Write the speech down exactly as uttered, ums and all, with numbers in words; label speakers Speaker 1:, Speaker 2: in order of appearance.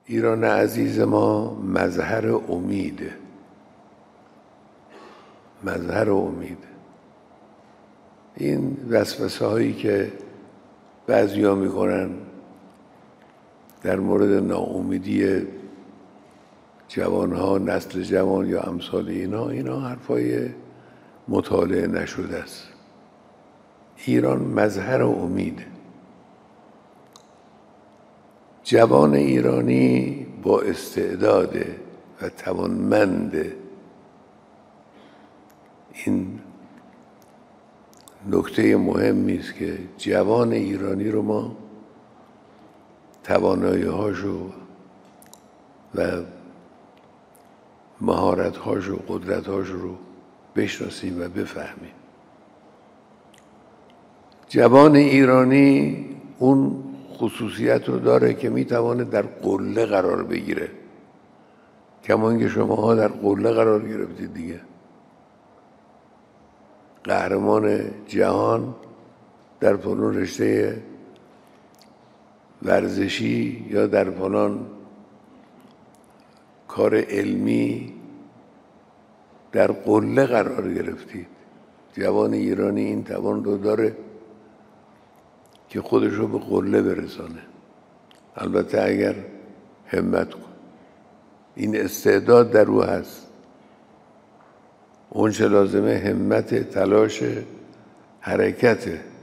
Speaker 1: ایران عزیز ما مظهر امیده، مظهر امید. این وسوسه هایی که بعضیا میکنن در مورد ناامیدی جوانها، نسل جوان یا امثال اینا، اینا حرفای مطالعه نشده است. ایران مظهر امیده. جوان ایرانی با استعداده و توانمنده. این نکته مهمی است که جوان ایرانی رو ما توانایی‌هاشو و مهارت‌هاشو و قدرت‌هاشو رو بشناسیم و بفهمیم. جوان ایرانی اون خصوصیت رو داره که میتونه در قله قرار بگیره، کما اینکه شماها در قله قرار گرفتید دیگه. قهرمان جهان در فلان رشته ورزشی یا در فلان کار علمی در قله قرار گرفتید. جوان ایرانی این توان رو داره که خودش رو به قله برسانه، البته اگر همت کن. این استعداد در او هست. اون چه لازمه همت، تلاش، حرکته.